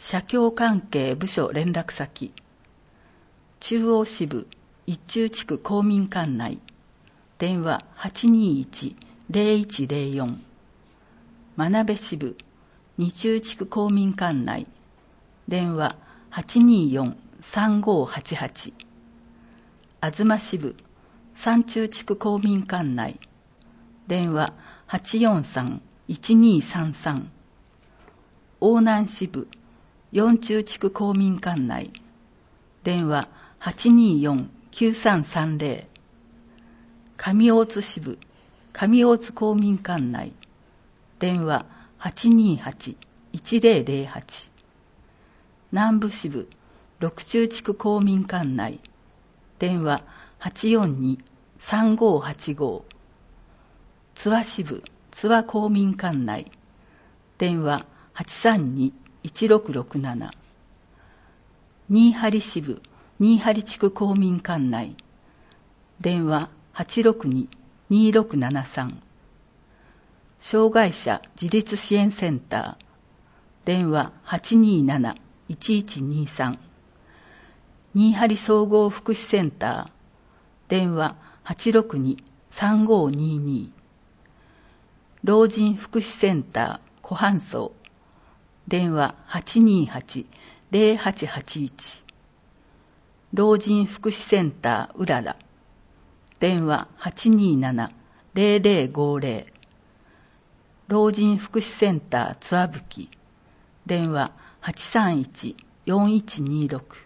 社協関係部署連絡先、中央支部一中地区公民館内、電話 821-0104、真鍋支部二中地区公民館内、電話 824-3588、東支部三中地区公民館内、電話 843-1233、大南支部四中地区公民館内、電話 824-9330、上大津支部上大津公民館内、電話 828-1008、南部支部六中地区公民館内、電話 842-3585、津和支部津和公民館内、電話 832-1667、新張支部新張地区公民館内、電話 862-2673、障害者自立支援センター、電話 827-1123、新張総合福祉センター、電話 862-3522、老人福祉センター湖畔荘、電話 828-0881、老人福祉センターうらら、電話 827-0050、老人福祉センターつわぶき、電話 831-4126、